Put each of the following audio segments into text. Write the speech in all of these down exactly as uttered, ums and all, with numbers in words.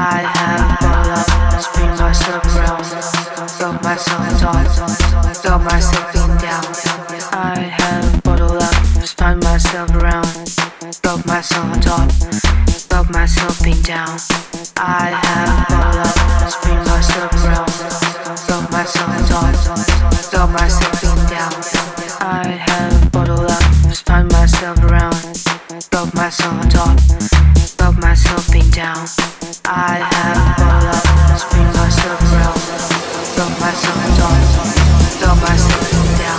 I have bottled up, spin myself around, got myself on top, got myself pinned down. I have bottled up, spun myself around, got myself on top, got myself pinned down. I have bottled up, spin myself around, got myself on top, got myself pinned down. I have bottled up, spun myself around, got myself on top, got myself pinned down. I have bottled up, spin myself around, got myself on top, got myself pinned down.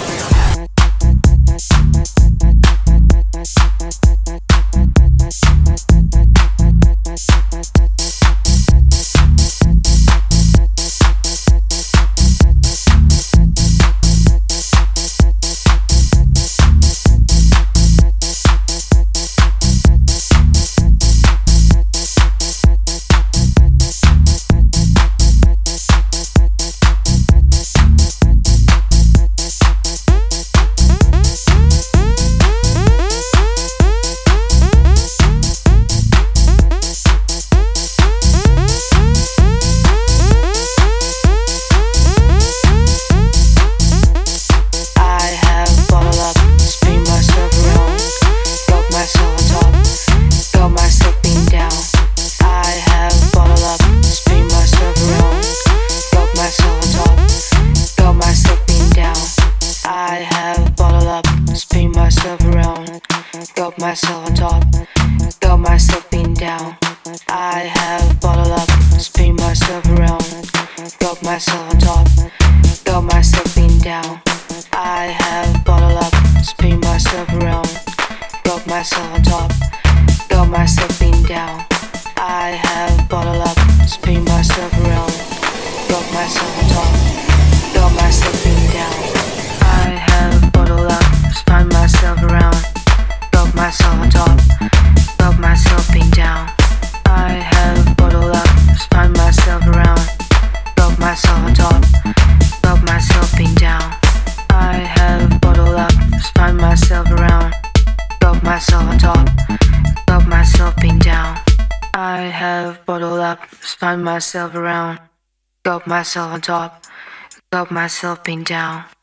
Got myself on top, got myself pinned down. I have bottled up, spin myself around, got myself on top, got myself pinned down. I have bottled up, spin myself around, got myself on top, got myself pinned down. I have bottled up, spin myself around, got myself on top, got myself pinned down. I have bottled up, spun myself around, got myself on top, got myself pinned down. I have bottled up, spun myself around, got myself on top, got myself pinned down. I have bottled up, spun myself around, got myself on top, got myself pinned down. I have bottled up, spun myself around, got myself on top, got myself pinned down.